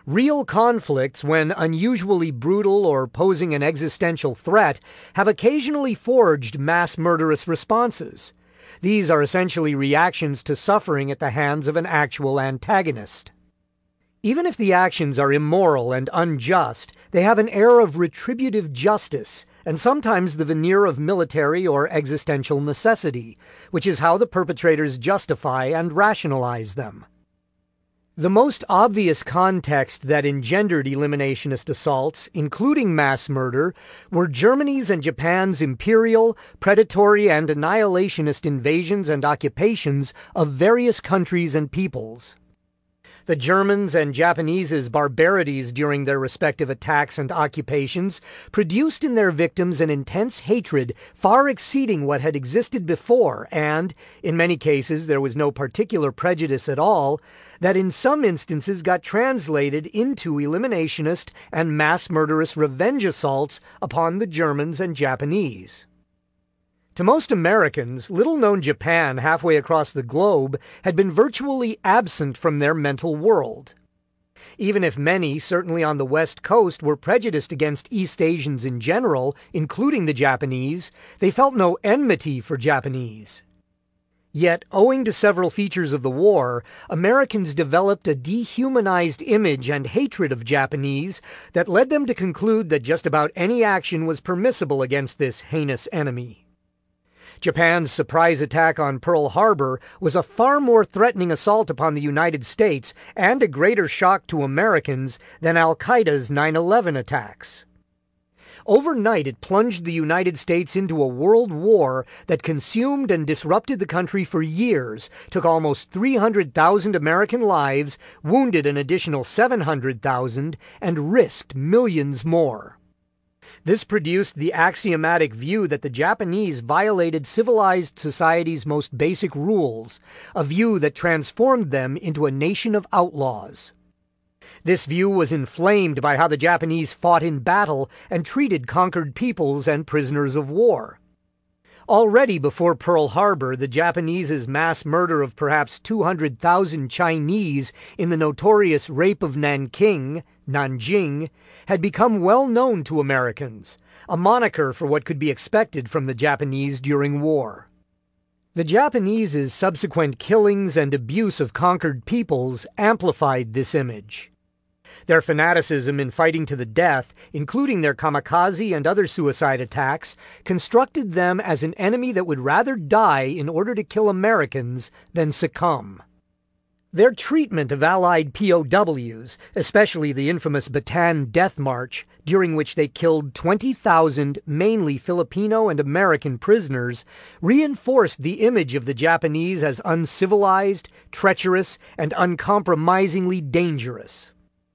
Real conflicts, when unusually brutal or posing an existential threat, have occasionally forged mass murderous responses. These are essentially reactions to suffering at the hands of an actual antagonist. Even if the actions are immoral and unjust, they have an air of retributive justice, and sometimes the veneer of military or existential necessity, which is how the perpetrators justify and rationalize them. The most obvious context that engendered eliminationist assaults, including mass murder, were Germany's and Japan's imperial, predatory, and annihilationist invasions and occupations of various countries and peoples. The Germans' and Japanese's barbarities during their respective attacks and occupations produced in their victims an intense hatred far exceeding what had existed before, and, in many cases, there was no particular prejudice at all, that in some instances got translated into eliminationist and mass murderous revenge assaults upon the Germans and Japanese. To most Americans, little-known Japan halfway across the globe had been virtually absent from their mental world. Even if many, certainly on the West Coast, were prejudiced against East Asians in general, including the Japanese, they felt no enmity for Japanese. Yet, owing to several features of the war, Americans developed a dehumanized image and hatred of Japanese that led them to conclude that just about any action was permissible against this heinous enemy. Japan's surprise attack on Pearl Harbor was a far more threatening assault upon the United States and a greater shock to Americans than Al-Qaeda's 9/11 attacks. Overnight, it plunged the United States into a world war that consumed and disrupted the country for years, took almost 300,000 American lives, wounded an additional 700,000, and risked millions more. This produced the axiomatic view that the Japanese violated civilized society's most basic rules, a view that transformed them into a nation of outlaws. This view was inflamed by how the Japanese fought in battle and treated conquered peoples and prisoners of war. Already before Pearl Harbor, the Japanese's mass murder of perhaps 200,000 Chinese in the notorious Rape of Nanking, Nanjing, had become well known to Americans, a moniker for what could be expected from the Japanese during war. The Japanese's subsequent killings and abuse of conquered peoples amplified this image. Their fanaticism in fighting to the death, including their kamikaze and other suicide attacks, constructed them as an enemy that would rather die in order to kill Americans than succumb. Their treatment of Allied POWs, especially the infamous Bataan Death March, during which they killed 20,000 mainly Filipino and American prisoners, reinforced the image of the Japanese as uncivilized, treacherous, and uncompromisingly dangerous.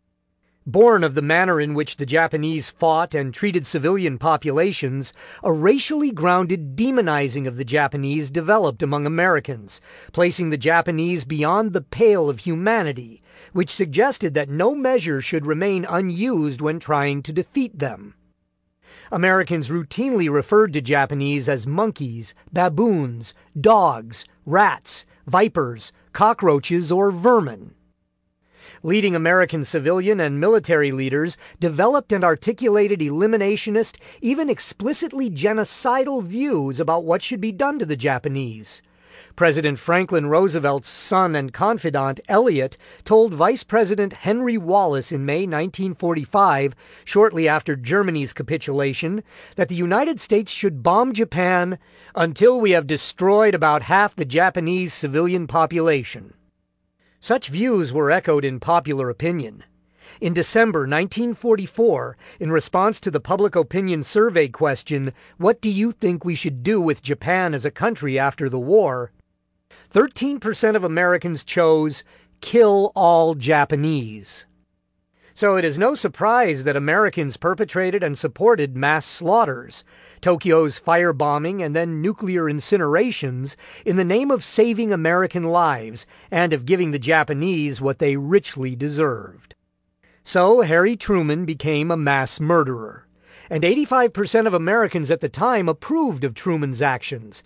Born of the manner in which the Japanese fought and treated civilian populations, a racially grounded demonizing of the Japanese developed among Americans, placing the Japanese beyond the pale of humanity, which suggested that no measure should remain unused when trying to defeat them. Americans routinely referred to Japanese as monkeys, baboons, dogs, rats, vipers, cockroaches, or vermin. Leading American civilian and military leaders developed and articulated eliminationist, even explicitly genocidal views about what should be done to the Japanese. President Franklin Roosevelt's son and confidant, Elliot, told Vice President Henry Wallace in May 1945, shortly after Germany's capitulation, that the United States should bomb Japan until we have destroyed about half the Japanese civilian population. Such views were echoed in popular opinion. In December 1944, in response to the public opinion survey question, "What do you think we should do with Japan as a country after the war?" 13% of Americans chose, "Kill all Japanese." So it is no surprise that Americans perpetrated and supported mass slaughters, Tokyo's firebombing and then nuclear incinerations, in the name of saving American lives and of giving the Japanese what they richly deserved. So Harry Truman became a mass murderer. And 85% of Americans at the time approved of Truman's actions.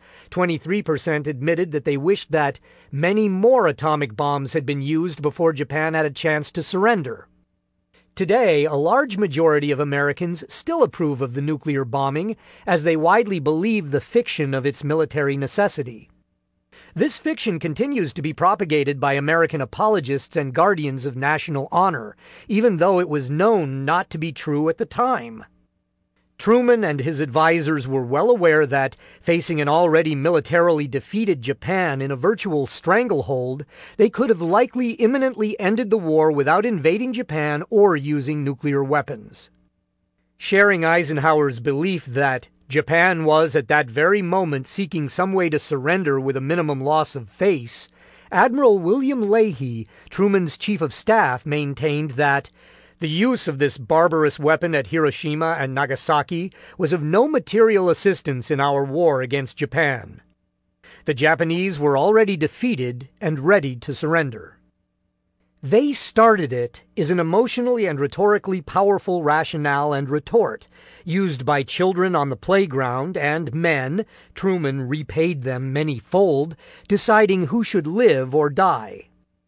23% admitted that they wished that many more atomic bombs had been used before Japan had a chance to surrender. Today, a large majority of Americans still approve of the nuclear bombing, as they widely believe the fiction of its military necessity. This fiction continues to be propagated by American apologists and guardians of national honor, even though it was known not to be true at the time. Truman and his advisors were well aware that, facing an already militarily defeated Japan in a virtual stranglehold, they could have likely imminently ended the war without invading Japan or using nuclear weapons. Sharing Eisenhower's belief that Japan was at that very moment seeking some way to surrender with a minimum loss of face, Admiral William Leahy, Truman's chief of staff, maintained that the use of this barbarous weapon at Hiroshima and Nagasaki was of no material assistance in our war against Japan. The Japanese were already defeated and ready to surrender. "They started it" is an emotionally and rhetorically powerful rationale and retort, used by children on the playground and men, Truman repaid them many-fold, deciding who should live or die.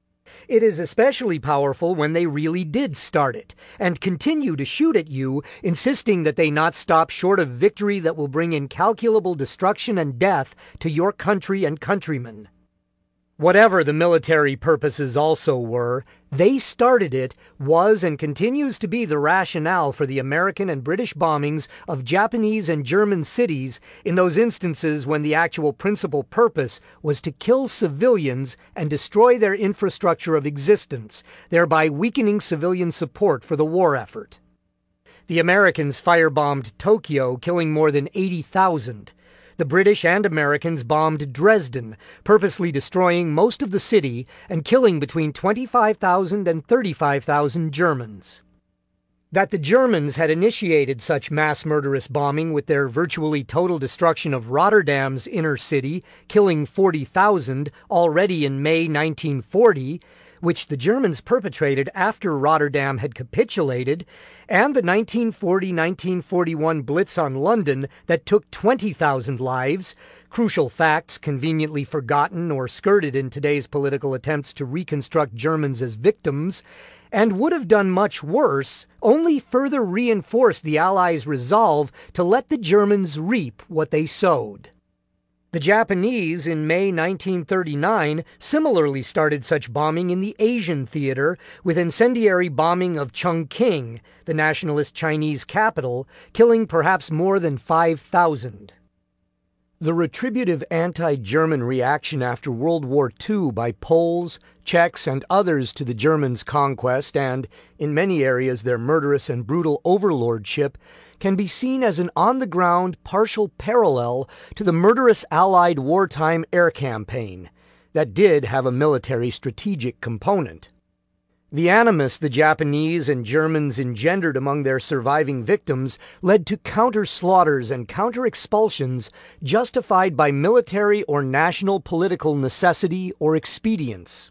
It is especially powerful when they really did start it, and continue to shoot at you, insisting that they not stop short of victory that will bring incalculable destruction and death to your country and countrymen. Whatever the military purposes also were, "they started it" was and continues to be the rationale for the American and British bombings of Japanese and German cities in those instances when the actual principal purpose was to kill civilians and destroy their infrastructure of existence, thereby weakening civilian support for the war effort. The Americans firebombed Tokyo, killing more than 80,000. The British and Americans bombed Dresden, purposely destroying most of the city and killing between 25,000 and 35,000 Germans. That the Germans had initiated such mass murderous bombing with their virtually total destruction of Rotterdam's inner city, killing 40,000 already in May 1940, which the Germans perpetrated after Rotterdam had capitulated, and the 1940-1941 Blitz on London that took 20,000 lives, crucial facts conveniently forgotten or skirted in today's political attempts to reconstruct Germans as victims, and would have done much worse, only further reinforced the Allies' resolve to let the Germans reap what they sowed. The Japanese, in May 1939, similarly started such bombing in the Asian theater, with incendiary bombing of Chongqing, the nationalist Chinese capital, killing perhaps more than 5,000. The retributive anti-German reaction after World War II by Poles, Czechs, and others to the Germans' conquest and, in many areas, their murderous and brutal overlordship can be seen as an on-the-ground partial parallel to the murderous Allied wartime air campaign that did have a military strategic component. The animus the Japanese and Germans engendered among their surviving victims led to counter-slaughters and counter-expulsions justified by military or national political necessity or expedience.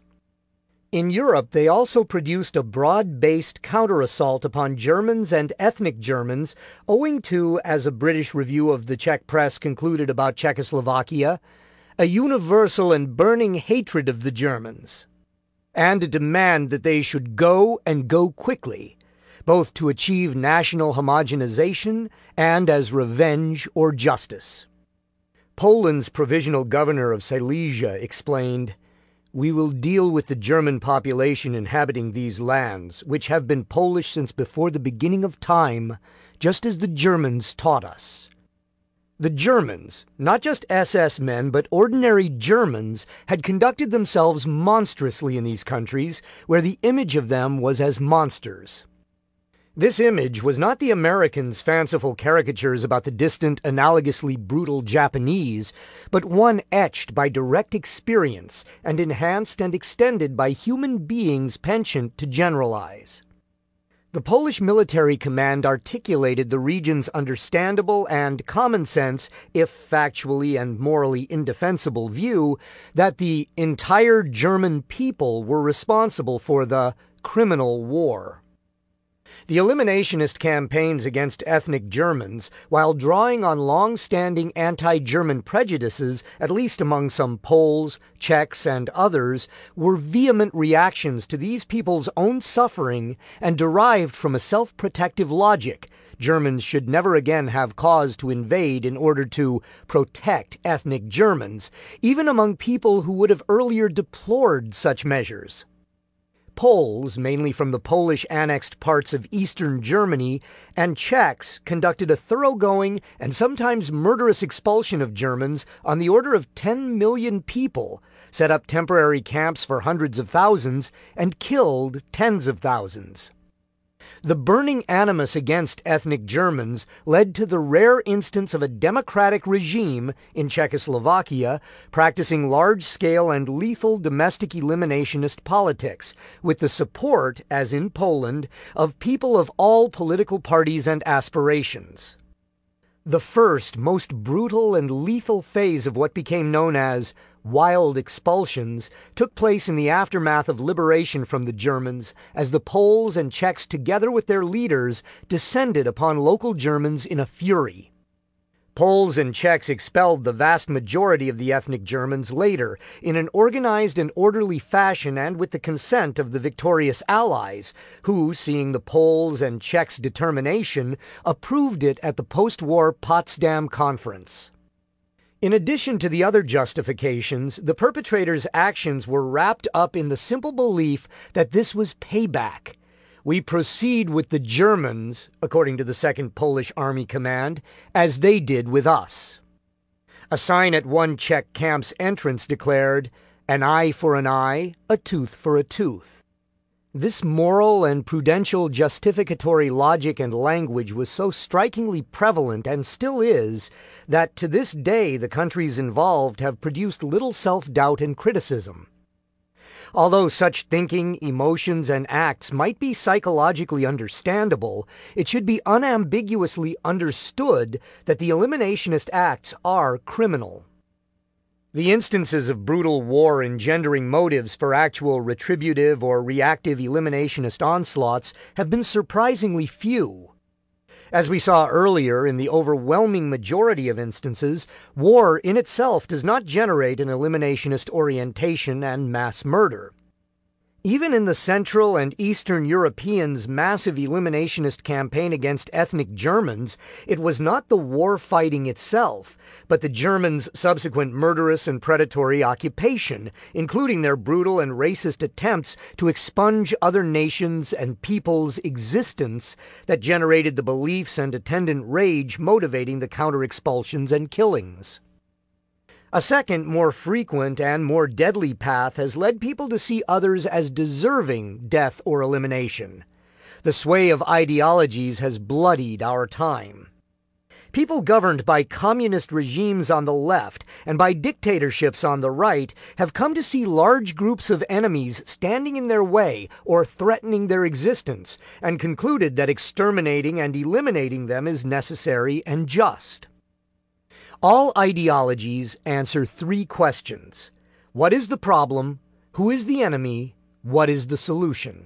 In Europe, they also produced a broad-based counter-assault upon Germans and ethnic Germans, owing to, as a British review of the Czech press concluded about Czechoslovakia, a universal and burning hatred of the Germans, and a demand that they should go and go quickly, both to achieve national homogenization and as revenge or justice. Poland's provisional governor of Silesia explained, "We will deal with the German population inhabiting these lands, which have been Polish since before the beginning of time, just as the Germans taught us." The Germans, not just SS men, but ordinary Germans, had conducted themselves monstrously in these countries, where the image of them was as monsters. This image was not the Americans' fanciful caricatures about the distant, analogously brutal Japanese, but one etched by direct experience and enhanced and extended by human beings penchant to generalize. The Polish military command articulated the region's understandable and common sense, if factually and morally indefensible view, that the entire German people were responsible for the criminal war. The eliminationist campaigns against ethnic Germans, while drawing on long-standing anti-German prejudices, at least among some Poles, Czechs, and others, were vehement reactions to these people's own suffering and derived from a self-protective logic. Germans should never again have cause to invade in order to protect ethnic Germans, even among people who would have earlier deplored such measures. Poles, mainly from the Polish annexed parts of eastern Germany, and Czechs conducted a thoroughgoing and sometimes murderous expulsion of Germans on the order of 10 million people, set up temporary camps for hundreds of thousands, and killed tens of thousands. The burning animus against ethnic Germans led to the rare instance of a democratic regime in Czechoslovakia practicing large-scale and lethal domestic eliminationist politics, with the support, as in Poland, of people of all political parties and aspirations. The first, most brutal and lethal phase of what became known as wild expulsions took place in the aftermath of liberation from the Germans, as the Poles and Czechs, together with their leaders, descended upon local Germans in a fury. Poles and Czechs expelled the vast majority of the ethnic Germans later in an organized and orderly fashion and with the consent of the victorious Allies, who, seeing the Poles and Czechs' determination, approved it at the post-war Potsdam Conference. In addition to the other justifications, the perpetrators' actions were wrapped up in the simple belief that this was payback. We proceed with the Germans, according to the 2nd Polish Army Command, as they did with us. A sign at one Czech camp's entrance declared, "An eye for an eye, a tooth for a tooth." This moral and prudential justificatory logic and language was so strikingly prevalent, and still is, that to this day the countries involved have produced little self-doubt and criticism. Although such thinking, emotions, and acts might be psychologically understandable, it should be unambiguously understood that the eliminationist acts are criminal. The instances of brutal war engendering motives for actual retributive or reactive eliminationist onslaughts have been surprisingly few. As we saw earlier, in the overwhelming majority of instances, war in itself does not generate an eliminationist orientation and mass murder. Even in the Central and Eastern Europeans' massive eliminationist campaign against ethnic Germans, it was not the war fighting itself, but the Germans' subsequent murderous and predatory occupation, including their brutal and racist attempts to expunge other nations' and peoples' existence, that generated the beliefs and attendant rage motivating the counter-expulsions and killings. A second, more frequent and more deadly path has led people to see others as deserving death or elimination. The sway of ideologies has bloodied our time. People governed by communist regimes on the left and by dictatorships on the right have come to see large groups of enemies standing in their way or threatening their existence, and concluded that exterminating and eliminating them is necessary and just. All ideologies answer three questions. What is the problem? Who is the enemy? What is the solution?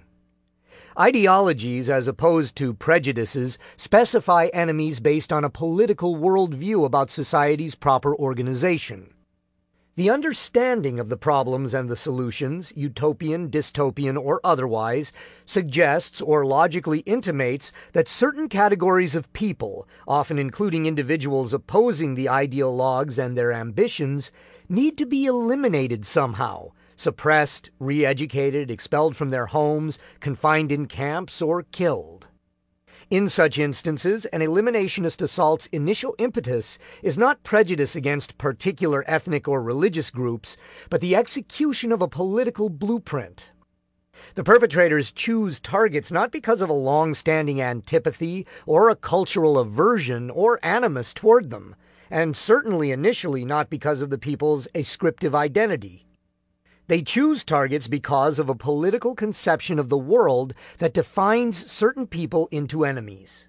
Ideologies, as opposed to prejudices, specify enemies based on a political worldview about society's proper organization. The understanding of the problems and the solutions, utopian, dystopian, or otherwise, suggests or logically intimates that certain categories of people, often including individuals opposing the ideologues and their ambitions, need to be eliminated somehow, suppressed, re-educated, expelled from their homes, confined in camps, or killed. In such instances, an eliminationist assault's initial impetus is not prejudice against particular ethnic or religious groups, but the execution of a political blueprint. The perpetrators choose targets not because of a long-standing antipathy or a cultural aversion or animus toward them, and certainly initially not because of the people's ascriptive identity. They choose targets because of a political conception of the world that defines certain people into enemies.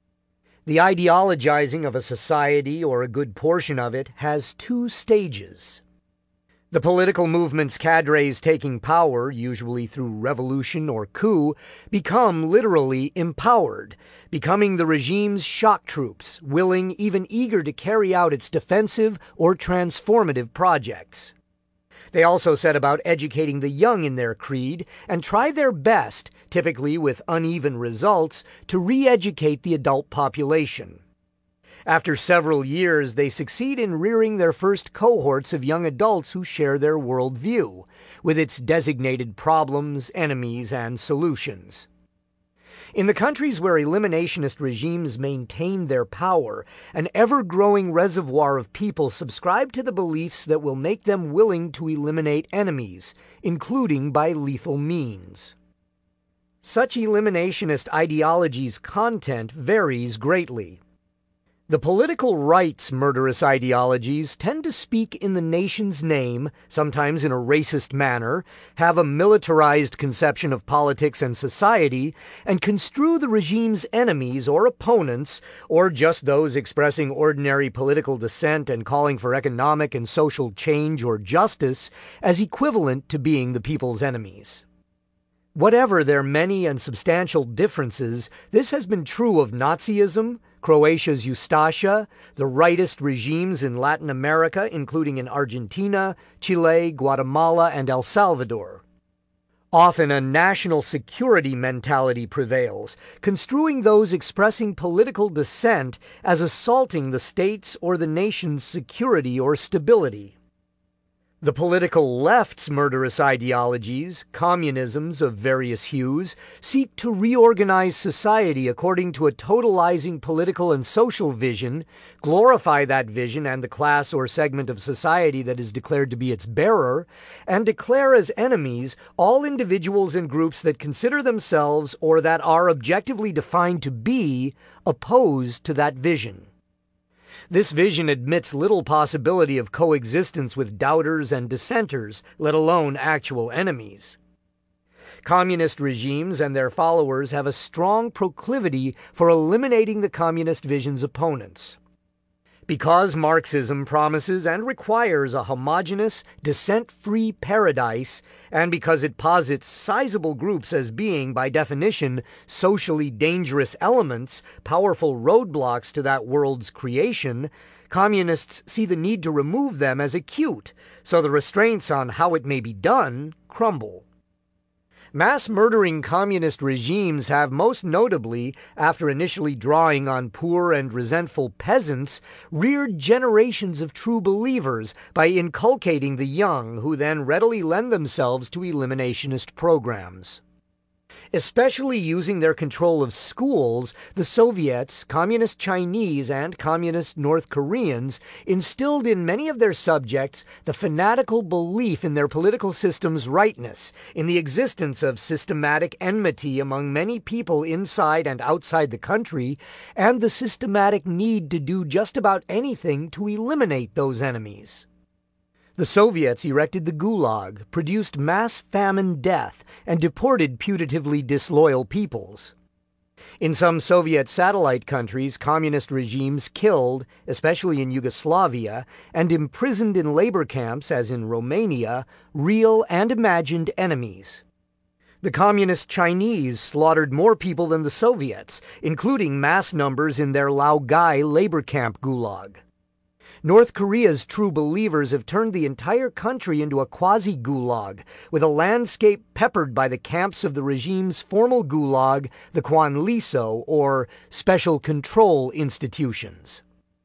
The ideologizing of a society, or a good portion of it, has two stages. The political movement's cadres taking power, usually through revolution or coup, become literally empowered, becoming the regime's shock troops, willing, even eager to carry out its defensive or transformative projects. They also set about educating the young in their creed and try their best, typically with uneven results, to re-educate the adult population. After several years, they succeed in rearing their first cohorts of young adults who share their worldview, with its designated problems, enemies, and solutions. In the countries where eliminationist regimes maintain their power, an ever-growing reservoir of people subscribe to the beliefs that will make them willing to eliminate enemies, including by lethal means. Such eliminationist ideology's content varies greatly. The political right's murderous ideologies tend to speak in the nation's name, sometimes in a racist manner, have a militarized conception of politics and society, and construe the regime's enemies or opponents, or just those expressing ordinary political dissent and calling for economic and social change or justice, as equivalent to being the people's enemies. Whatever their many and substantial differences, this has been true of Nazism, Croatia's Ustasha, the rightist regimes in Latin America, including in Argentina, Chile, Guatemala, and El Salvador. Often a national security mentality prevails, construing those expressing political dissent as assaulting the state's or the nation's security or stability. The political left's murderous ideologies, communisms of various hues, seek to reorganize society according to a totalizing political and social vision, glorify that vision and the class or segment of society that is declared to be its bearer, and declare as enemies all individuals and groups that consider themselves or that are objectively defined to be opposed to that vision. This vision admits little possibility of coexistence with doubters and dissenters, let alone actual enemies. Communist regimes and their followers have a strong proclivity for eliminating the communist vision's opponents. Because Marxism promises and requires a homogeneous, dissent-free paradise, and because it posits sizable groups as being, by definition, socially dangerous elements, powerful roadblocks to that world's creation, communists see the need to remove them as acute, so the restraints on how it may be done crumble. Mass-murdering communist regimes have most notably, after initially drawing on poor and resentful peasants, reared generations of true believers by inculcating the young, who then readily lend themselves to eliminationist programs. Especially using their control of schools, the Soviets, Communist Chinese, and Communist North Koreans instilled in many of their subjects the fanatical belief in their political system's rightness, in the existence of systematic enmity among many people inside and outside the country, and the systematic need to do just about anything to eliminate those enemies. The Soviets erected the Gulag, produced mass famine death, and deported putatively disloyal peoples. In some Soviet satellite countries, communist regimes killed, especially in Yugoslavia, and imprisoned in labor camps, as in Romania, real and imagined enemies. The Communist Chinese slaughtered more people than the Soviets, including mass numbers in their Laogai labor camp Gulag. North Korea's true believers have turned the entire country into a quasi-gulag, with a landscape peppered by the camps of the regime's formal gulag, the Kwanliso, or special control institutions.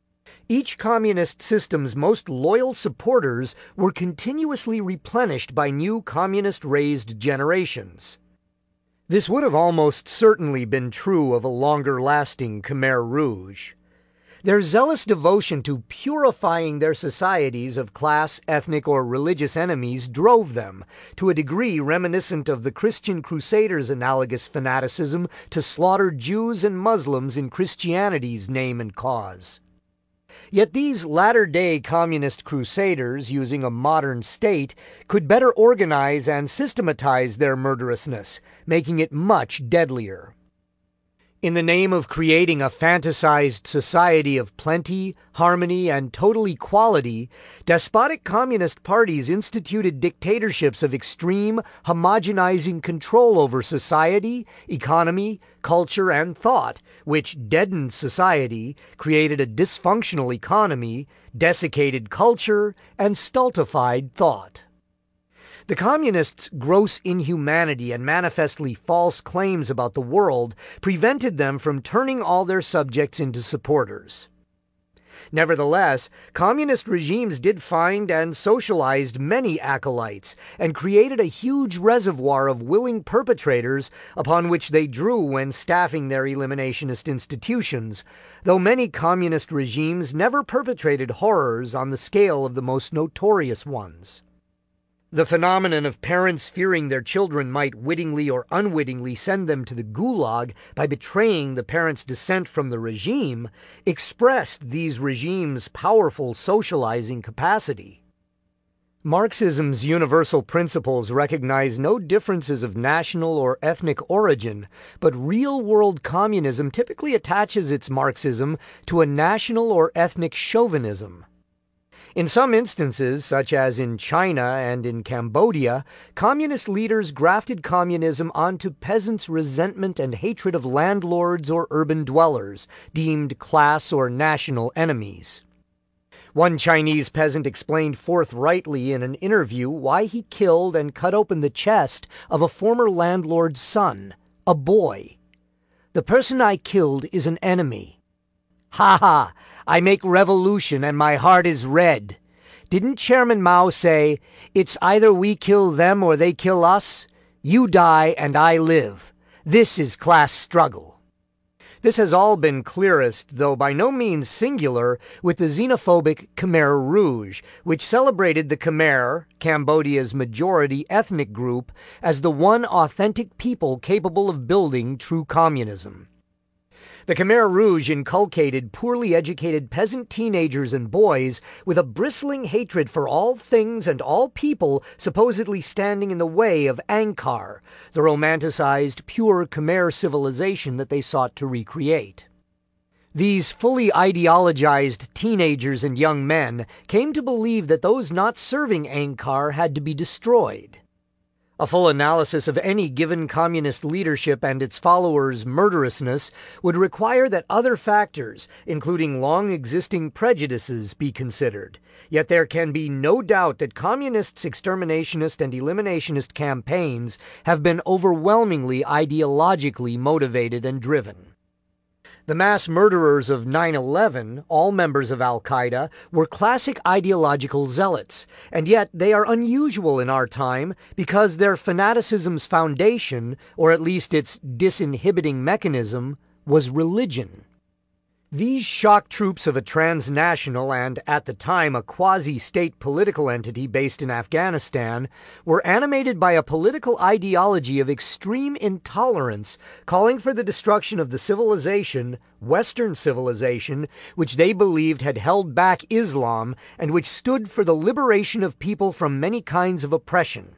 Each communist system's most loyal supporters were continuously replenished by new communist-raised generations. This would have almost certainly been true of a longer-lasting Khmer Rouge. Their zealous devotion to purifying their societies of class, ethnic, or religious enemies drove them, to a degree reminiscent of the Christian Crusaders' analogous fanaticism, to slaughter Jews and Muslims in Christianity's name and cause. Yet these latter-day communist crusaders, using a modern state, could better organize and systematize their murderousness, making it much deadlier. In the name of creating a fantasized society of plenty, harmony, and total equality, despotic communist parties instituted dictatorships of extreme, homogenizing control over society, economy, culture, and thought, which deadened society, created a dysfunctional economy, desiccated culture, and stultified thought. The communists' gross inhumanity and manifestly false claims about the world prevented them from turning all their subjects into supporters. Nevertheless, communist regimes did find and socialized many acolytes and created a huge reservoir of willing perpetrators upon which they drew when staffing their eliminationist institutions, though many communist regimes never perpetrated horrors on the scale of the most notorious ones. The phenomenon of parents fearing their children might wittingly or unwittingly send them to the gulag by betraying the parents' dissent from the regime expressed these regimes' powerful socializing capacity. Marxism's universal principles recognize no differences of national or ethnic origin, but real-world communism typically attaches its Marxism to a national or ethnic chauvinism. In some instances, such as in China and in Cambodia, communist leaders grafted communism onto peasants' resentment and hatred of landlords or urban dwellers, deemed class or national enemies. One Chinese peasant explained forthrightly in an interview why he killed and cut open the chest of a former landlord's son, a boy. "The person I killed is an enemy. Ha ha! I make revolution and my heart is red. Didn't Chairman Mao say, 'It's either we kill them or they kill us'? You die and I live. This is class struggle." This has all been clearest, though by no means singular, with the xenophobic Khmer Rouge, which celebrated the Khmer, Cambodia's majority ethnic group, as the one authentic people capable of building true communism. The Khmer Rouge inculcated poorly educated peasant teenagers and boys with a bristling hatred for all things and all people supposedly standing in the way of Angkar, the romanticized, pure Khmer civilization that they sought to recreate. These fully ideologized teenagers and young men came to believe that those not serving Angkar had to be destroyed. A full analysis of any given communist leadership and its followers' murderousness would require that other factors, including long-existing prejudices, be considered. Yet there can be no doubt that communists' exterminationist and eliminationist campaigns have been overwhelmingly ideologically motivated and driven. The mass murderers of 9/11, all members of Al-Qaeda, were classic ideological zealots, and yet they are unusual in our time because their fanaticism's foundation, or at least its disinhibiting mechanism, was religion. These shock troops of a transnational and, at the time, a quasi-state political entity based in Afghanistan were animated by a political ideology of extreme intolerance, calling for the destruction of the civilization, Western civilization, which they believed had held back Islam and which stood for the liberation of people from many kinds of oppression.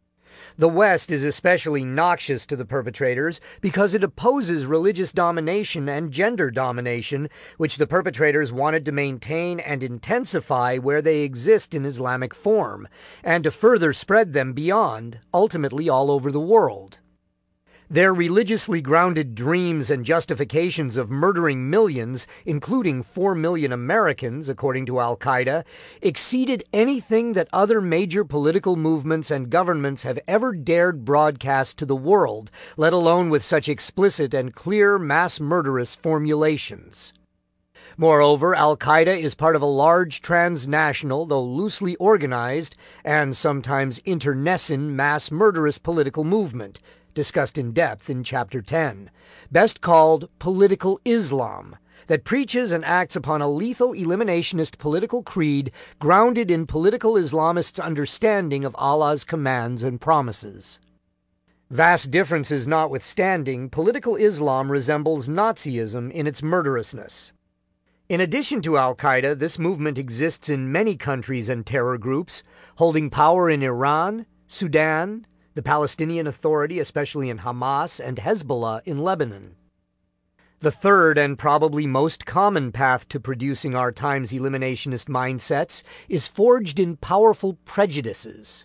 The West is especially noxious to the perpetrators because it opposes religious domination and gender domination, which the perpetrators wanted to maintain and intensify where they exist in Islamic form, and to further spread them beyond, ultimately all over the world. Their religiously grounded dreams and justifications of murdering millions, including 4 million Americans, according to Al-Qaeda, exceeded anything that other major political movements and governments have ever dared broadcast to the world, let alone with such explicit and clear mass murderous formulations. Moreover, Al-Qaeda is part of a large transnational, though loosely organized, and sometimes internecine mass murderous political movement, discussed in depth in Chapter 10, best called Political Islam, that preaches and acts upon a lethal eliminationist political creed grounded in political Islamists' understanding of Allah's commands and promises. Vast differences notwithstanding, political Islam resembles Nazism in its murderousness. In addition to Al-Qaeda, this movement exists in many countries and terror groups, holding power in Iran, Sudan, the Palestinian Authority, especially in Hamas, and Hezbollah in Lebanon. The third and probably most common path to producing our time's eliminationist mindsets is forged in powerful prejudices.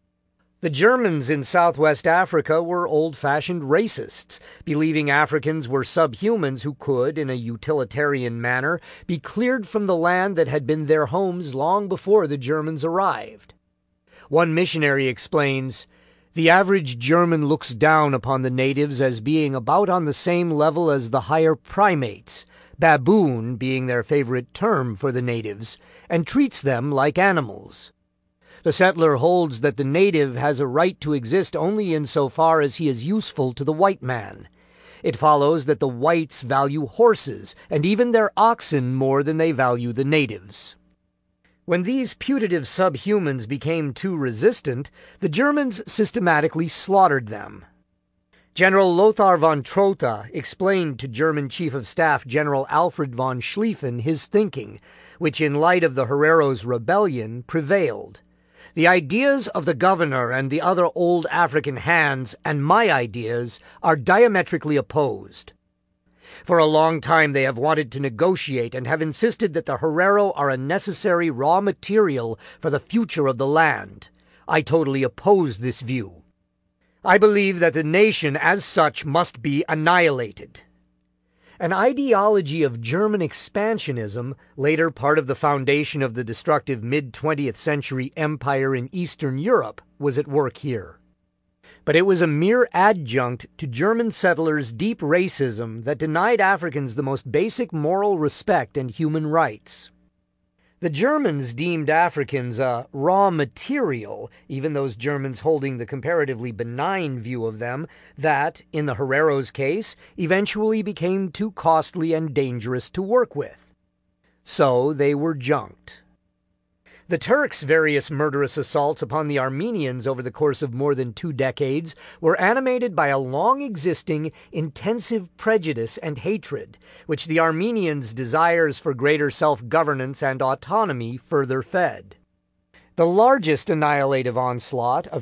The Germans in Southwest Africa were old-fashioned racists, believing Africans were subhumans who could, in a utilitarian manner, be cleared from the land that had been their homes long before the Germans arrived. One missionary explains, "The average German looks down upon the natives as being about on the same level as the higher primates, baboon being their favorite term for the natives, and treats them like animals. The settler holds that the native has a right to exist only insofar as he is useful to the white man. It follows that the whites value horses and even their oxen more than they value the natives." When these putative subhumans became too resistant, the Germans systematically slaughtered them. General Lothar von Trotha explained to German Chief of Staff General Alfred von Schlieffen his thinking, which in light of the Hereros' rebellion prevailed. "The ideas of the governor and the other old African hands and my ideas are diametrically opposed. For a long time they have wanted to negotiate and have insisted that the Herero are a necessary raw material for the future of the land. I totally oppose this view. I believe that the nation as such must be annihilated." An ideology of German expansionism, later part of the foundation of the destructive mid-20th century empire in Eastern Europe, was at work here. But it was a mere adjunct to German settlers' deep racism that denied Africans the most basic moral respect and human rights. The Germans deemed Africans a raw material, even those Germans holding the comparatively benign view of them that, in the Hereros' case, eventually became too costly and dangerous to work with. So they were junked. The Turks' various murderous assaults upon the Armenians over the course of more than 2 decades were animated by a long-existing, intensive prejudice and hatred, which the Armenians' desires for greater self-governance and autonomy further fed. The largest annihilative onslaught of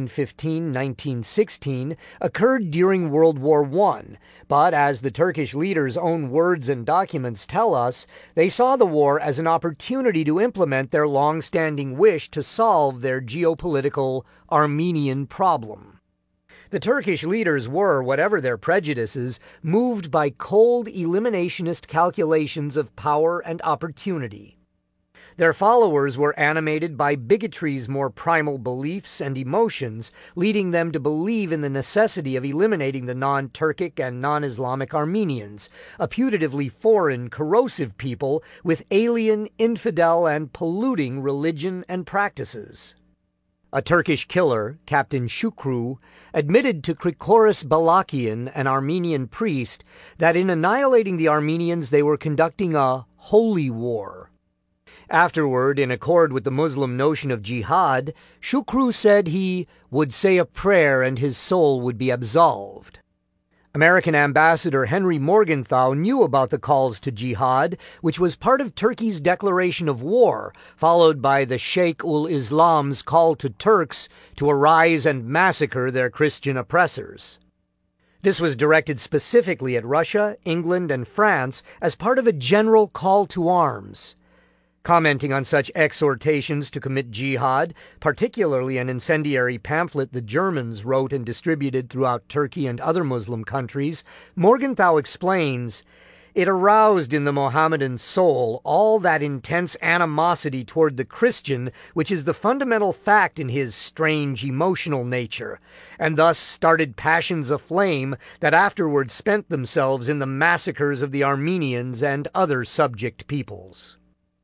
1915-1916 occurred during World War I, but as the Turkish leaders' own words and documents tell us, they saw the war as an opportunity to implement their long-standing wish to solve their geopolitical Armenian problem. The Turkish leaders were, whatever their prejudices, moved by cold eliminationist calculations of power and opportunity. Their followers were animated by bigotry's more primal beliefs and emotions, leading them to believe in the necessity of eliminating the non-Turkic and non-Islamic Armenians, a putatively foreign, corrosive people with alien, infidel, and polluting religion and practices. A Turkish killer, Captain Shukru, admitted to Krikoris Balakian, an Armenian priest, that in annihilating the Armenians they were conducting a holy war. Afterward, in accord with the Muslim notion of jihad, Shukru said he would say a prayer and his soul would be absolved. American Ambassador Henry Morgenthau knew about the calls to jihad, which was part of Turkey's declaration of war, followed by the Sheikh-ul-Islam's call to Turks to arise and massacre their Christian oppressors. This was directed specifically at Russia, England, and France as part of a general call to arms. Commenting on such exhortations to commit jihad, particularly an incendiary pamphlet the Germans wrote and distributed throughout Turkey and other Muslim countries, Morgenthau explains, "It aroused in the Mohammedan soul all that intense animosity toward the Christian which is the fundamental fact in his strange emotional nature, and thus started passions aflame that afterward spent themselves in the massacres of the Armenians and other subject peoples."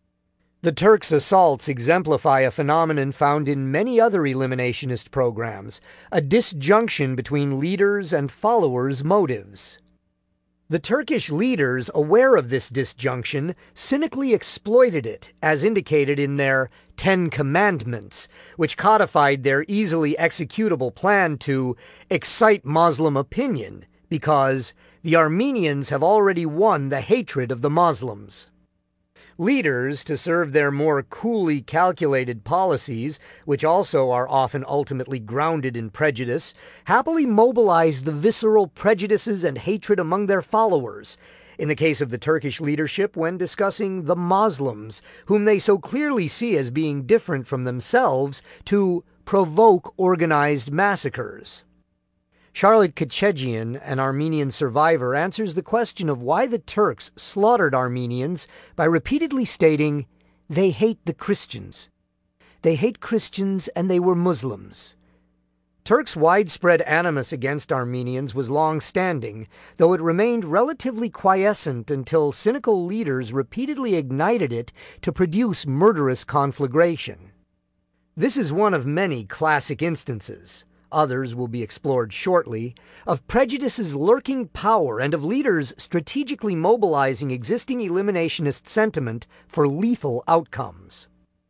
The Turks' assaults exemplify a phenomenon found in many other eliminationist programs, a disjunction between leaders' and followers' motives. The Turkish leaders, aware of this disjunction, cynically exploited it, as indicated in their 10 Commandments, which codified their easily executable plan to excite Muslim opinion, because the Armenians have already won the hatred of the Muslims. Leaders, to serve their more coolly calculated policies, which also are often ultimately grounded in prejudice, happily mobilize the visceral prejudices and hatred among their followers. In the case of the Turkish leadership, when discussing the Muslims, whom they so clearly see as being different from themselves, to provoke organized massacres. Charlotte Kachegian, an Armenian survivor, answers the question of why the Turks slaughtered Armenians by repeatedly stating, "They hate the Christians. They hate Christians and they were Muslims." Turks' widespread animus against Armenians was long-standing, though it remained relatively quiescent until cynical leaders repeatedly ignited it to produce murderous conflagration. This is one of many classic instances, others will be explored shortly, of prejudice's lurking power and of leaders strategically mobilizing existing eliminationist sentiment for lethal outcomes.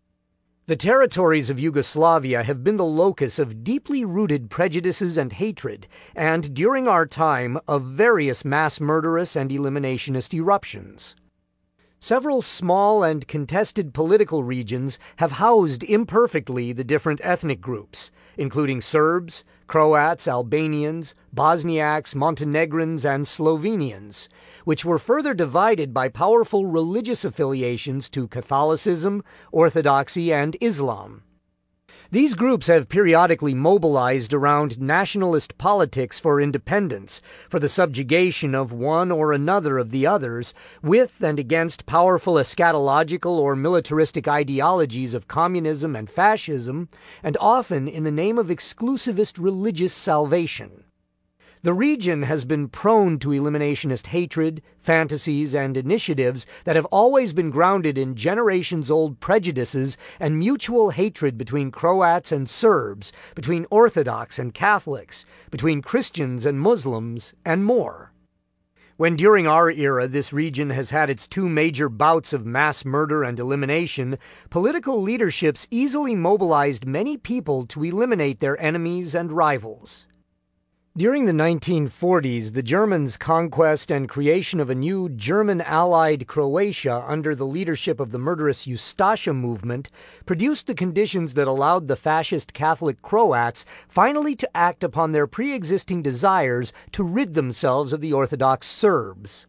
The territories of Yugoslavia have been the locus of deeply rooted prejudices and hatred, and during our time, of various mass murderous and eliminationist eruptions. Several small and contested political regions have housed imperfectly the different ethnic groups, including Serbs, Croats, Albanians, Bosniaks, Montenegrins, and Slovenians, which were further divided by powerful religious affiliations to Catholicism, Orthodoxy, and Islam. These groups have periodically mobilized around nationalist politics for independence, for the subjugation of one or another of the others, with and against powerful eschatological or militaristic ideologies of communism and fascism, and often in the name of exclusivist religious salvation. The region has been prone to eliminationist hatred, fantasies, and initiatives that have always been grounded in generations-old prejudices and mutual hatred between Croats and Serbs, between Orthodox and Catholics, between Christians and Muslims, and more. When during our era this region has had its two major bouts of mass murder and elimination, political leaderships easily mobilized many people to eliminate their enemies and rivals. During the 1940s, the Germans' conquest and creation of a new German-allied Croatia under the leadership of the murderous Ustasha movement produced the conditions that allowed the fascist Catholic Croats finally to act upon their pre-existing desires to rid themselves of the Orthodox Serbs.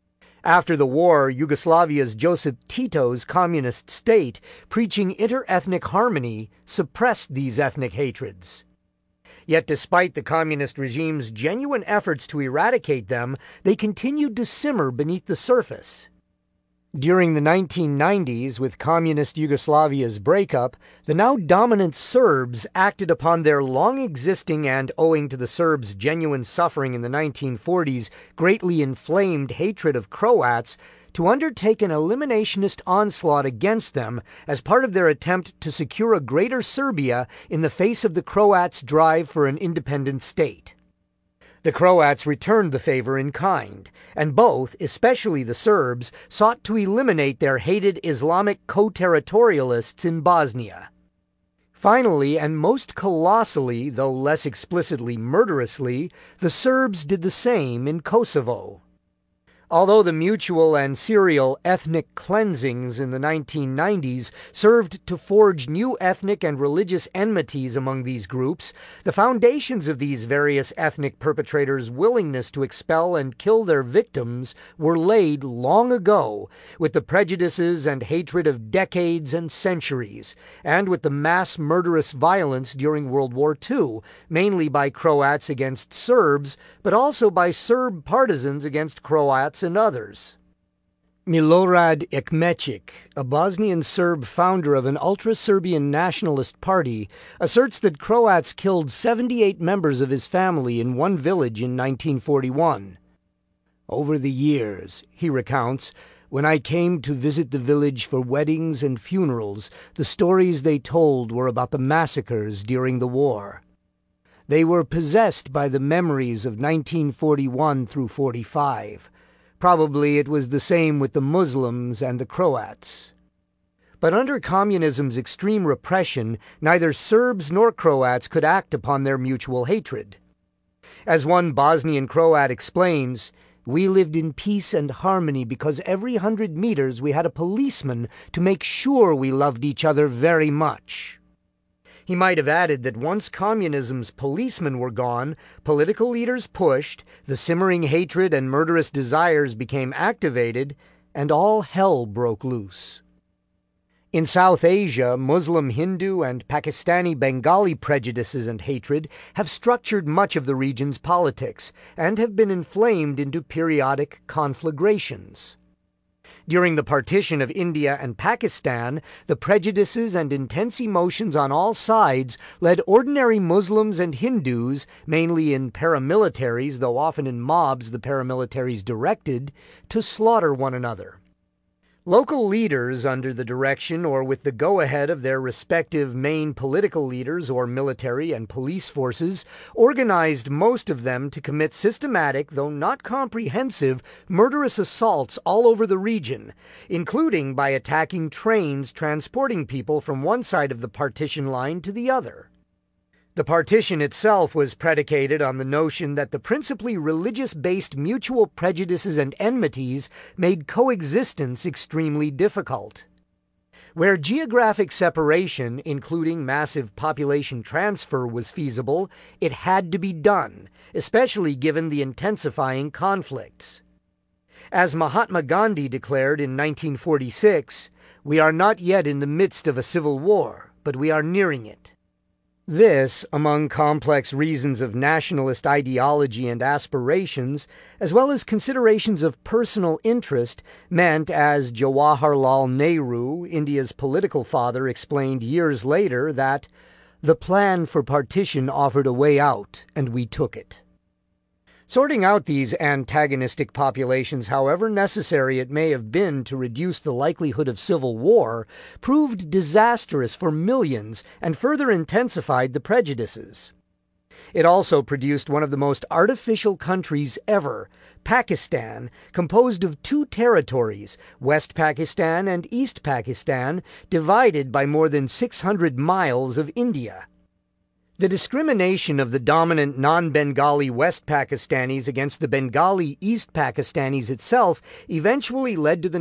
After the war, Yugoslavia's Josip Tito's communist state, preaching inter-ethnic harmony, suppressed these ethnic hatreds. Yet despite the communist regime's genuine efforts to eradicate them, they continued to simmer beneath the surface. During the 1990s, with communist Yugoslavia's breakup, the now dominant Serbs acted upon their long-existing and, owing to the Serbs' genuine suffering in the 1940s, greatly inflamed hatred of Croats, to undertake an eliminationist onslaught against them as part of their attempt to secure a greater Serbia in the face of the Croats' drive for an independent state. The Croats returned the favor in kind, and both, especially the Serbs, sought to eliminate their hated Islamic co-territorialists in Bosnia. Finally, and most colossally, though less explicitly murderously, the Serbs did the same in Kosovo. Although the mutual and serial ethnic cleansings in the 1990s served to forge new ethnic and religious enmities among these groups, the foundations of these various ethnic perpetrators' willingness to expel and kill their victims were laid long ago, with the prejudices and hatred of decades and centuries, and with the mass murderous violence during World War II, mainly by Croats against Serbs, but also by Serb partisans against Croats and others. Milorad Ekmecic, a Bosnian Serb founder of an ultra-Serbian nationalist party, asserts that Croats killed 78 members of his family in one village in 1941. "Over the years," he recounts, "when I came to visit the village for weddings and funerals, the stories they told were about the massacres during the war. They were possessed by the memories of 1941 through 45. Probably it was the same with the Muslims and the Croats." But under communism's extreme repression, neither Serbs nor Croats could act upon their mutual hatred. As one Bosnian Croat explains, We lived in peace and harmony because every 100 meters we had a policeman to make sure we loved each other very much." He might have added that once communism's policemen were gone, political leaders pushed, the simmering hatred and murderous desires became activated, and all hell broke loose. In South Asia, Muslim, Hindu, and Pakistani Bengali prejudices and hatred have structured much of the region's politics and have been inflamed into periodic conflagrations. During the partition of India and Pakistan, the prejudices and intense emotions on all sides led ordinary Muslims and Hindus, mainly in paramilitaries, though often in mobs the paramilitaries directed, to slaughter one another. Local leaders, under the direction or with the go-ahead of their respective main political leaders or military and police forces, organized most of them to commit systematic, though not comprehensive, murderous assaults all over the region, including by attacking trains transporting people from one side of the partition line to the other. The partition itself was predicated on the notion that the principally religious-based mutual prejudices and enmities made coexistence extremely difficult. Where geographic separation, including massive population transfer, was feasible, it had to be done, especially given the intensifying conflicts. As Mahatma Gandhi declared in 1946, "We are not yet in the midst of a civil war, but we are nearing it." This, among complex reasons of nationalist ideology and aspirations, as well as considerations of personal interest, meant, as Jawaharlal Nehru, India's political father, explained years later, that the plan for partition offered a way out, and we took it. Sorting out these antagonistic populations, however necessary it may have been to reduce the likelihood of civil war, proved disastrous for millions and further intensified the prejudices. It also produced one of the most artificial countries ever, Pakistan, composed of two territories, West Pakistan and East Pakistan, divided by more than 600 miles of India. The discrimination of the dominant non-Bengali West Pakistanis against the Bengali East Pakistanis itself eventually led to the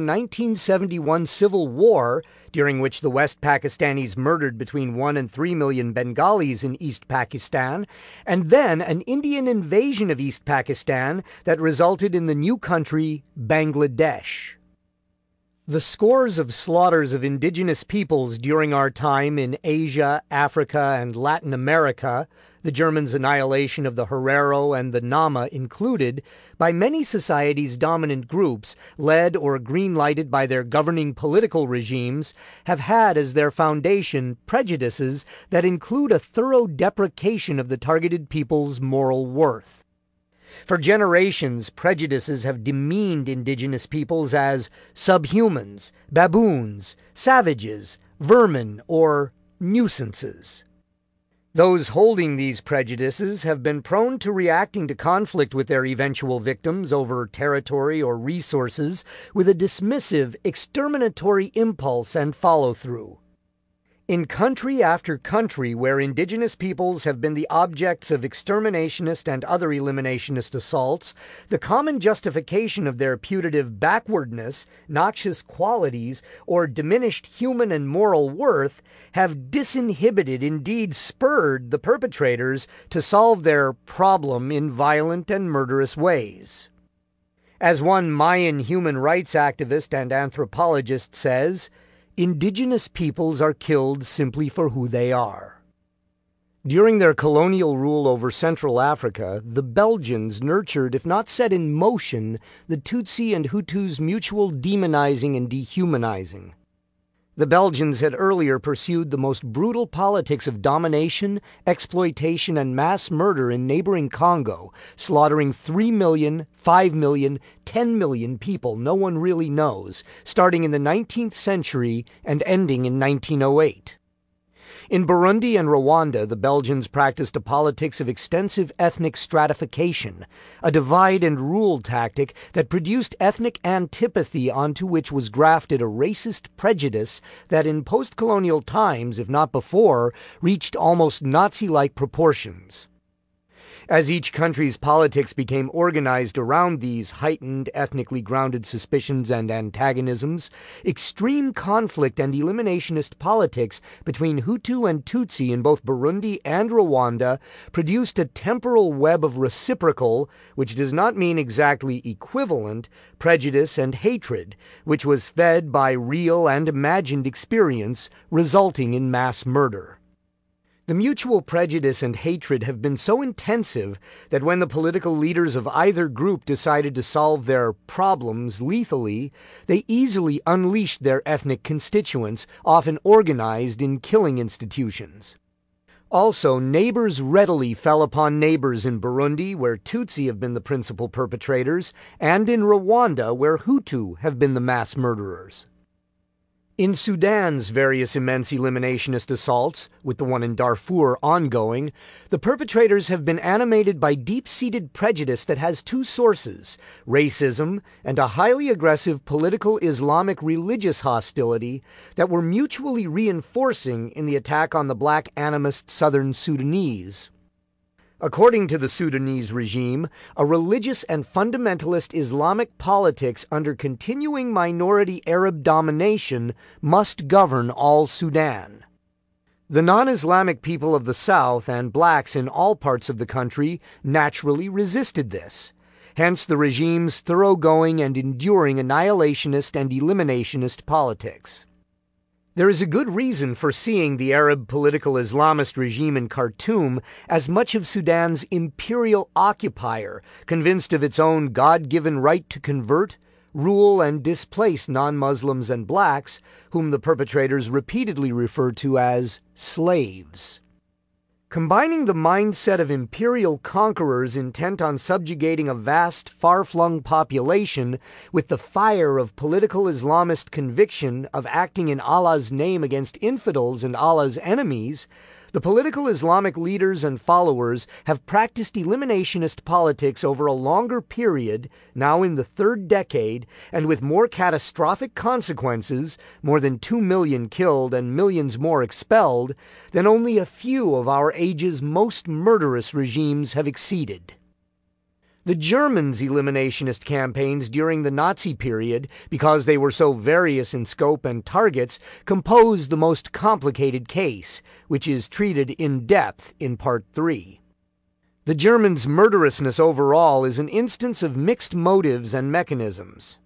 1971 Civil War, during which the West Pakistanis murdered between 1 and 3 million Bengalis in East Pakistan, and then an Indian invasion of East Pakistan that resulted in the new country, Bangladesh. The scores of slaughters of indigenous peoples during our time in Asia, Africa, and Latin America, the Germans' annihilation of the Herero and the Nama included, by many societies' dominant groups, led or green-lighted by their governing political regimes, have had as their foundation prejudices that include a thorough deprecation of the targeted people's moral worth. For generations, prejudices have demeaned indigenous peoples as subhumans, baboons, savages, vermin, or nuisances. Those holding these prejudices have been prone to reacting to conflict with their eventual victims over territory or resources with a dismissive, exterminatory impulse and follow-through. In country after country where indigenous peoples have been the objects of exterminationist and other eliminationist assaults, the common justification of their putative backwardness, noxious qualities, or diminished human and moral worth have disinhibited, indeed spurred, the perpetrators to solve their problem in violent and murderous ways. As one Mayan human rights activist and anthropologist says, indigenous peoples are killed simply for who they are. During their colonial rule over Central Africa, the Belgians nurtured, if not set in motion, the Tutsi and Hutus' mutual demonizing and dehumanizing. The Belgians had earlier pursued the most brutal politics of domination, exploitation, and mass murder in neighboring Congo, slaughtering 3 million, 5 million, 10 million people no one really knows, starting in the 19th century and ending in 1908. In Burundi and Rwanda, the Belgians practiced a politics of extensive ethnic stratification, a divide-and-rule tactic that produced ethnic antipathy onto which was grafted a racist prejudice that in post-colonial times, if not before, reached almost Nazi-like proportions. As each country's politics became organized around these heightened, ethnically grounded suspicions and antagonisms, extreme conflict and eliminationist politics between Hutu and Tutsi in both Burundi and Rwanda produced a temporal web of reciprocal, which does not mean exactly equivalent, prejudice and hatred, which was fed by real and imagined experience, resulting in mass murder. The mutual prejudice and hatred have been so intensive that when the political leaders of either group decided to solve their problems lethally, they easily unleashed their ethnic constituents, often organized in killing institutions. Also, neighbors readily fell upon neighbors in Burundi, where Tutsi have been the principal perpetrators, and in Rwanda, where Hutu have been the mass murderers. In Sudan's various immense eliminationist assaults, with the one in Darfur ongoing, the perpetrators have been animated by deep-seated prejudice that has two sources: racism and a highly aggressive political Islamic religious hostility that were mutually reinforcing in the attack on the black animist southern Sudanese. According to the Sudanese regime, a religious and fundamentalist Islamic politics under continuing minority Arab domination must govern all Sudan. The non-Islamic people of the South and blacks in all parts of the country naturally resisted this. Hence the regime's thoroughgoing and enduring annihilationist and eliminationist politics. There is a good reason for seeing the Arab political Islamist regime in Khartoum as much of Sudan's imperial occupier, convinced of its own God-given right to convert, rule, and displace non-Muslims and blacks, whom the perpetrators repeatedly refer to as slaves. Combining the mindset of imperial conquerors intent on subjugating a vast, far-flung population with the fire of political Islamist conviction of acting in Allah's name against infidels and Allah's enemies, the political Islamic leaders and followers have practiced eliminationist politics over a longer period, now in the third decade, and with more catastrophic consequences, more than 2 million killed and millions more expelled, than only a few of our age's most murderous regimes have exceeded. The Germans' eliminationist campaigns during the Nazi period, because they were so various in scope and targets, compose the most complicated case, which is treated in depth in Part 3. The Germans' murderousness overall is an instance of mixed motives and mechanisms.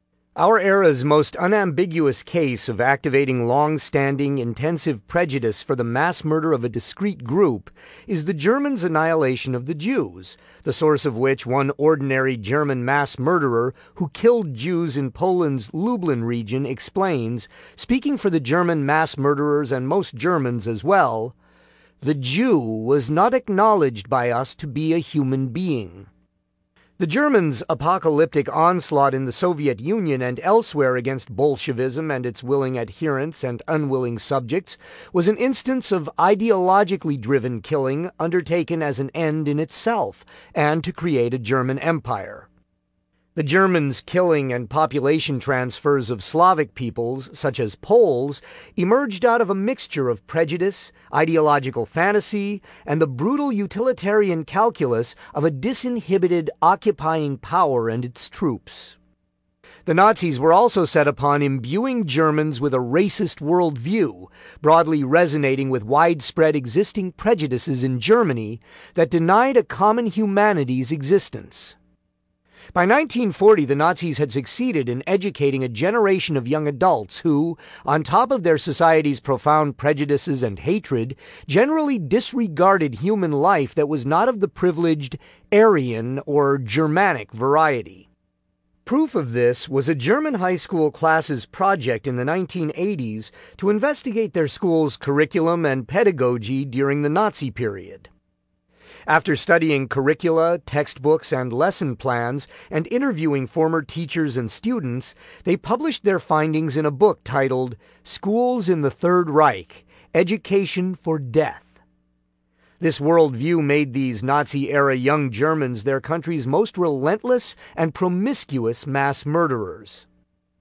Our era's most unambiguous case of activating long-standing, intensive prejudice for the mass murder of a discrete group is the Germans' annihilation of the Jews, the source of which one ordinary German mass murderer who killed Jews in Poland's Lublin region explains, speaking for the German mass murderers and most Germans as well, "The Jew was not acknowledged by us to be a human being." The Germans' apocalyptic onslaught in the Soviet Union and elsewhere against Bolshevism and its willing adherents and unwilling subjects was an instance of ideologically driven killing undertaken as an end in itself and to create a German empire. The Germans' killing and population transfers of Slavic peoples, such as Poles, emerged out of a mixture of prejudice, ideological fantasy, and the brutal utilitarian calculus of a disinhibited occupying power and its troops. The Nazis were also set upon imbuing Germans with a racist worldview, broadly resonating with widespread existing prejudices in Germany that denied a common humanity's existence. By 1940, the Nazis had succeeded in educating a generation of young adults who, on top of their society's profound prejudices and hatred, generally disregarded human life that was not of the privileged Aryan or Germanic variety. Proof of this was a German high school class's project in the 1980s to investigate their school's curriculum and pedagogy during the Nazi period. After studying curricula, textbooks, and lesson plans, and interviewing former teachers and students, they published their findings in a book titled Schools in the Third Reich: Education for Death. This worldview made these Nazi-era young Germans their country's most relentless and promiscuous mass murderers.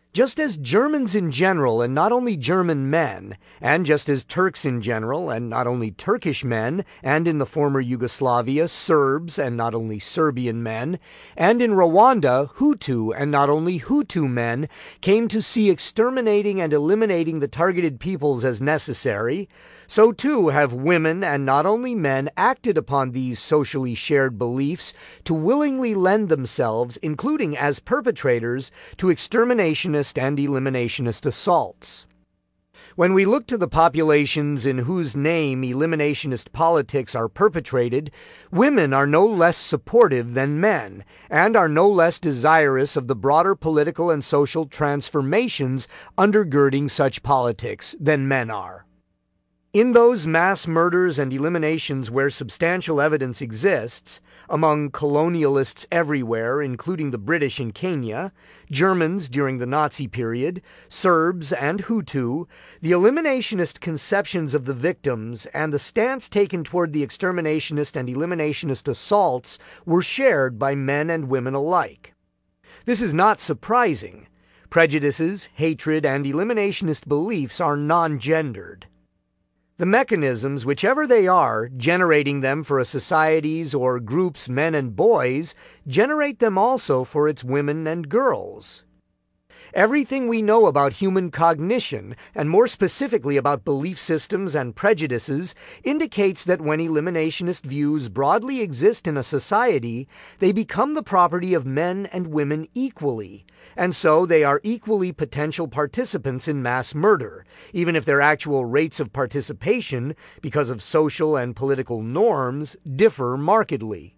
Just as Germans in general, and not only German men, and just as Turks in general, and not only Turkish men, and in the former Yugoslavia, Serbs, and not only Serbian men, and in Rwanda, Hutu, and not only Hutu men, came to see exterminating and eliminating the targeted peoples as necessary, so too have women and not only men acted upon these socially shared beliefs to willingly lend themselves, including as perpetrators, to exterminationist and eliminationist assaults. When we look to the populations in whose name eliminationist politics are perpetrated, women are no less supportive than men, and are no less desirous of the broader political and social transformations undergirding such politics than men are. In those mass murders and eliminations where substantial evidence exists, among colonialists everywhere, including the British in Kenya, Germans during the Nazi period, Serbs and Hutu, the eliminationist conceptions of the victims and the stance taken toward the exterminationist and eliminationist assaults were shared by men and women alike. This is not surprising. Prejudices, hatred, and eliminationist beliefs are non-gendered. The mechanisms, whichever they are, generating them for a society's or group's men and boys, generate them also for its women and girls. Everything we know about human cognition, and more specifically about belief systems and prejudices, indicates that when eliminationist views broadly exist in a society, they become the property of men and women equally, and so they are equally potential participants in mass murder, even if their actual rates of participation, because of social and political norms, differ markedly.